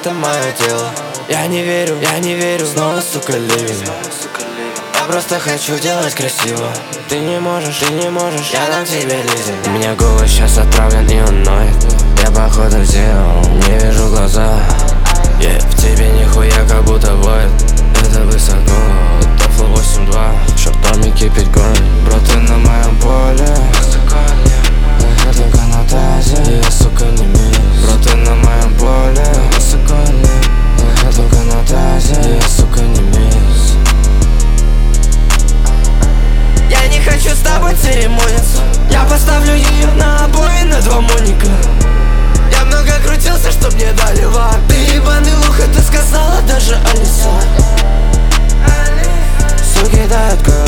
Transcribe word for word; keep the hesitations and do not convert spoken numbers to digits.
это мое дело. Я не верю, я не верю, снова, сука, ливень. Я просто хочу делать красиво. Ты не можешь, ты не можешь, я дам тебе лизинг. У меня голос сейчас отправлен и он ноет. Я походу сделал, не вижу глаза. Yeah, в тебе нихуя как будто воет. Это высоко, это флоу восемь два. Шортами кипит гон. Бро, ты на моем поле. Я только на тазе, я, сука, не мисс. Бро, ты на моем поле. Я только на тазе, я, сука, не мисс. Я не хочу с тобой церемониться. Я поставлю ее на обои на два моника. Я много крутился, чтоб мне дали вар. Ты ебаный лух, это сказала даже Алиса. Суки дают кровь.